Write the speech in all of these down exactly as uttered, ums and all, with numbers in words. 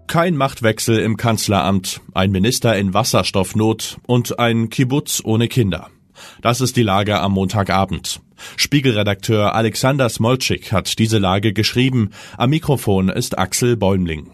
Kein Machtwechsel im Kanzleramt, ein Minister in Wasserstoffnot und ein Kibbuz ohne Kinder. Das ist die Lage am Montagabend. Spiegelredakteur Alexander Smolczyk hat diese Lage geschrieben. Am Mikrofon ist Axel Bäumling.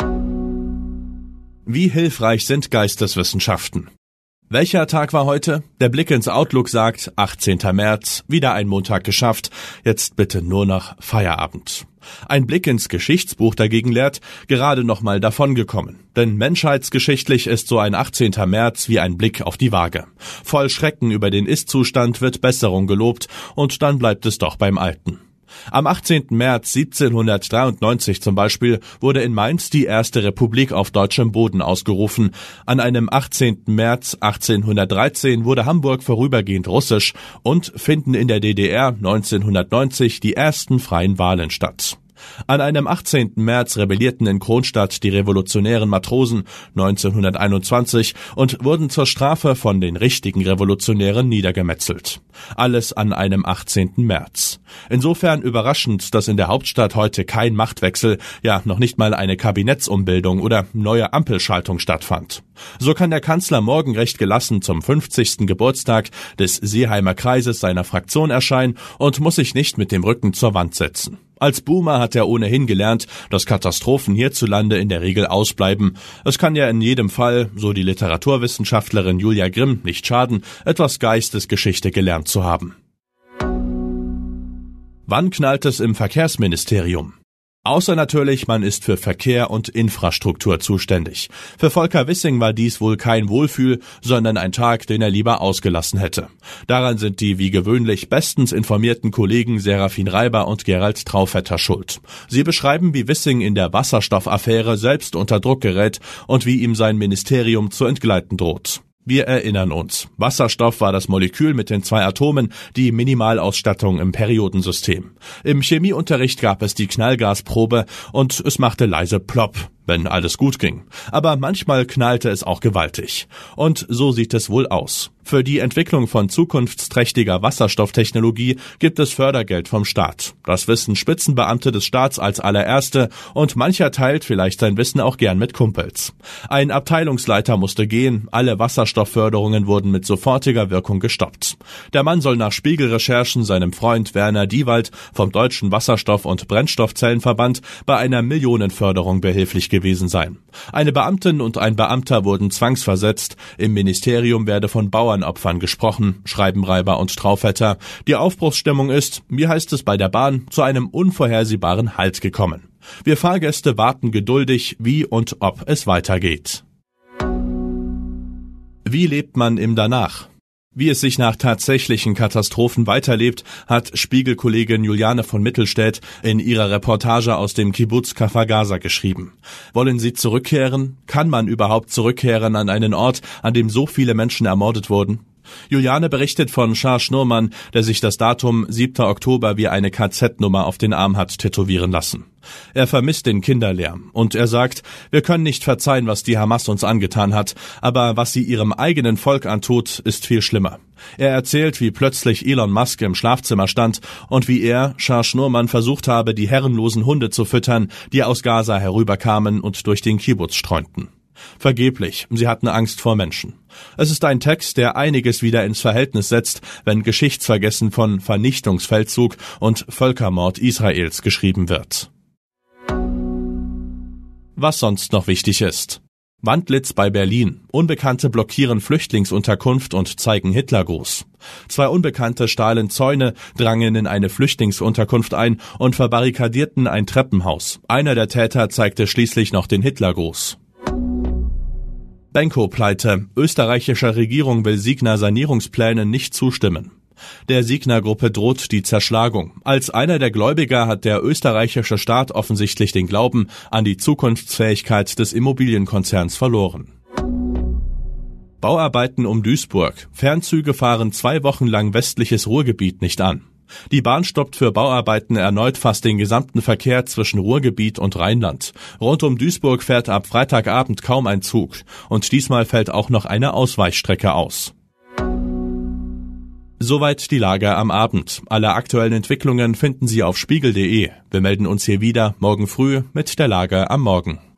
Wie hilfreich sind Geisteswissenschaften? Welcher Tag war heute? Der Blick ins Outlook sagt achtzehnter März, wieder ein Montag geschafft, jetzt bitte nur noch Feierabend. Ein Blick ins Geschichtsbuch dagegen lehrt, gerade noch mal davongekommen. Denn menschheitsgeschichtlich ist so ein achtzehnter März wie ein Blick auf die Waage. Voll Schrecken über den Ist-Zustand wird Besserung gelobt und dann bleibt es doch beim Alten. Am achtzehnten März siebzehnhundertdreiundneunzig zum Beispiel wurde in Mainz die erste Republik auf deutschem Boden ausgerufen. An einem achtzehnten März achtzehnhundertdreizehn wurde Hamburg vorübergehend russisch und finden in der D D R neunzehnhundertneunzig die ersten freien Wahlen statt. An einem achtzehnten März rebellierten in Kronstadt die revolutionären Matrosen neunzehnhunderteinundzwanzig und wurden zur Strafe von den richtigen Revolutionären niedergemetzelt. Alles an einem achtzehnten März. Insofern überraschend, dass in der Hauptstadt heute kein Machtwechsel, ja noch nicht mal eine Kabinettsumbildung oder neue Ampelschaltung stattfand. So kann der Kanzler morgen recht gelassen zum fünfzigsten Geburtstag des Seeheimer Kreises seiner Fraktion erscheinen und muss sich nicht mit dem Rücken zur Wand setzen. Als Boomer hat er ohnehin gelernt, dass Katastrophen hierzulande in der Regel ausbleiben. Es kann ja in jedem Fall, so die Literaturwissenschaftlerin Julia Grimm, nicht schaden, etwas Geistesgeschichte gelernt zu haben. Wann knallt es im Verkehrsministerium? Außer natürlich, man ist für Verkehr und Infrastruktur zuständig. Für Volker Wissing war dies wohl kein Wohlfühl, sondern ein Tag, den er lieber ausgelassen hätte. Daran sind die wie gewöhnlich bestens informierten Kollegen Serafin Reiber und Gerald Traufetter schuld. Sie beschreiben, wie Wissing in der Wasserstoffaffäre selbst unter Druck gerät und wie ihm sein Ministerium zu entgleiten droht. Wir erinnern uns. Wasserstoff war das Molekül mit den zwei Atomen, die Minimalausstattung im Periodensystem. Im Chemieunterricht gab es die Knallgasprobe und es machte leise Plopp, wenn alles gut ging. Aber manchmal knallte es auch gewaltig. Und so sieht es wohl aus. Für die Entwicklung von zukunftsträchtiger Wasserstofftechnologie gibt es Fördergeld vom Staat. Das wissen Spitzenbeamte des Staats als allererste und mancher teilt vielleicht sein Wissen auch gern mit Kumpels. Ein Abteilungsleiter musste gehen, alle Wasserstoffförderungen wurden mit sofortiger Wirkung gestoppt. Der Mann soll nach Spiegelrecherchen seinem Freund Werner Diewald vom Deutschen Wasserstoff- und Brennstoffzellenverband bei einer Millionenförderung behilflich gewesen sein. Eine Beamtin und ein Beamter wurden zwangsversetzt. Im Ministerium werde von Bauernopfern gesprochen, schreiben Reiber und Traufetter. Die Aufbruchsstimmung ist, wie heißt es bei der Bahn, zu einem unvorhersehbaren Halt gekommen. Wir Fahrgäste warten geduldig, wie und ob es weitergeht. Wie lebt man im Danach? Wie es sich nach tatsächlichen Katastrophen weiterlebt, hat Spiegelkollegin Juliane von Mittelstädt in ihrer Reportage aus dem Kibbuz Kfar Gaza geschrieben. Wollen Sie zurückkehren? Kann man überhaupt zurückkehren an einen Ort, an dem so viele Menschen ermordet wurden? Juliane berichtet von Shah Schnurman, der sich das Datum siebter Oktober wie eine K Z-Nummer auf den Arm hat tätowieren lassen. Er vermisst den Kinderlärm und er sagt, wir können nicht verzeihen, was die Hamas uns angetan hat, aber was sie ihrem eigenen Volk antut, ist viel schlimmer. Er erzählt, wie plötzlich Elon Musk im Schlafzimmer stand und wie er, Shah Schnurman, versucht habe, die herrenlosen Hunde zu füttern, die aus Gaza herüberkamen und durch den Kibbuz streunten. Vergeblich, sie hatten Angst vor Menschen. Es ist ein Text, der einiges wieder ins Verhältnis setzt, wenn Geschichtsvergessen von Vernichtungsfeldzug und Völkermord Israels geschrieben wird. Was sonst noch wichtig ist. Wandlitz bei Berlin. Unbekannte blockieren Flüchtlingsunterkunft und zeigen Hitlergruß. Zwei Unbekannte stahlen Zäune, drangen in eine Flüchtlingsunterkunft ein und verbarrikadierten ein Treppenhaus. Einer der Täter zeigte schließlich noch den Hitlergruß. Benko-Pleite. Österreichische Regierung will Signa Sanierungsplänen nicht zustimmen. Der Signa-Gruppe droht die Zerschlagung. Als einer der Gläubiger hat der österreichische Staat offensichtlich den Glauben an die Zukunftsfähigkeit des Immobilienkonzerns verloren. Bauarbeiten um Duisburg. Fernzüge fahren zwei Wochen lang westliches Ruhrgebiet nicht an. Die Bahn stoppt für Bauarbeiten erneut fast den gesamten Verkehr zwischen Ruhrgebiet und Rheinland. Rund um Duisburg fährt ab Freitagabend kaum ein Zug. Und diesmal fällt auch noch eine Ausweichstrecke aus. Soweit die Lage am Abend. Alle aktuellen Entwicklungen finden Sie auf spiegel punkt de. Wir melden uns hier wieder morgen früh mit der Lage am Morgen.